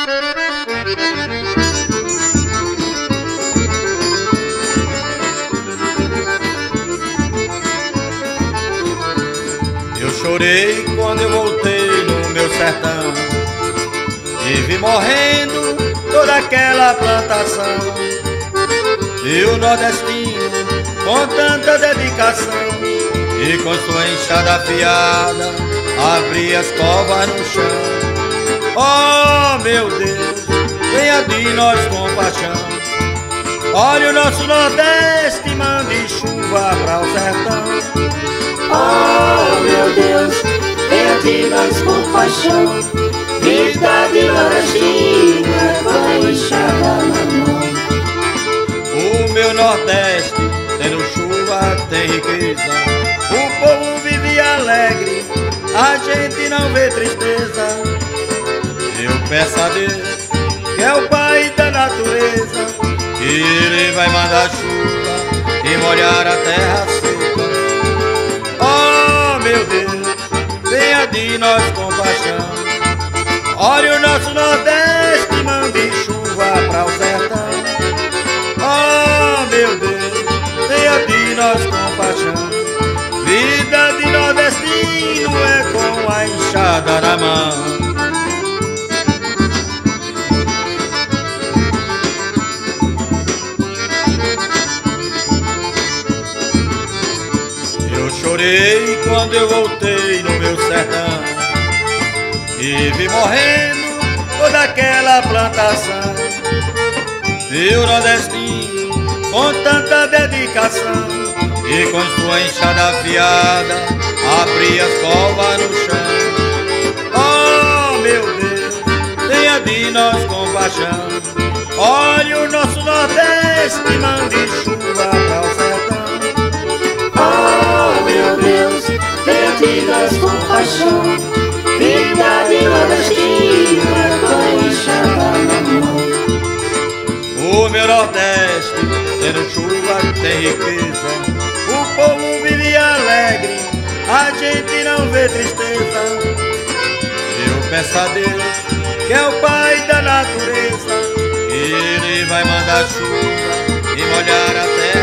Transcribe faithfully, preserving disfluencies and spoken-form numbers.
Eu chorei quando eu voltei no meu sertão e vi morrendo toda aquela plantação. E o nordestino com tanta dedicação e com sua enxada afiada abria as covas no chão. Oh meu Deus, venha de nós compaixão. Olha o nosso Nordeste, mande chuva para o sertão. Oh meu Deus, venha de nós compaixão. Vida de nordestina com a enxada na mão. O meu Nordeste, tendo chuva, tem riqueza. O povo vive alegre, a gente não vê tristeza. Eu peço a Deus, que é o Pai da natureza, que Ele vai mandar chuva e molhar a terra seca. Oh meu Deus, venha de nós compaixão. Olha o nosso Nordeste, mande chuva para o sertão. Oh meu Deus, venha de nós compaixão. Vida de nordestino é com a enxada na mão. Eu chorei quando eu voltei no meu sertão e vi morrendo toda aquela plantação. E o nordestino com tanta dedicação e com sua enxada afiada abria as covas no chão. Oh meu Deus, tenha de nós compaixão. Olha o nosso Nordeste, mande chuva para o sertão. Oh meu Deus, venha de nós compaixão. Vida de nordestina com a enxada na mão. O meu Nordeste, tendo chuva, tem riqueza. O povo vive alegre, a gente não vê tristeza. Eu peço a Deus, que é o Pai da natureza, Ele vai mandar chuva e molhar a terra.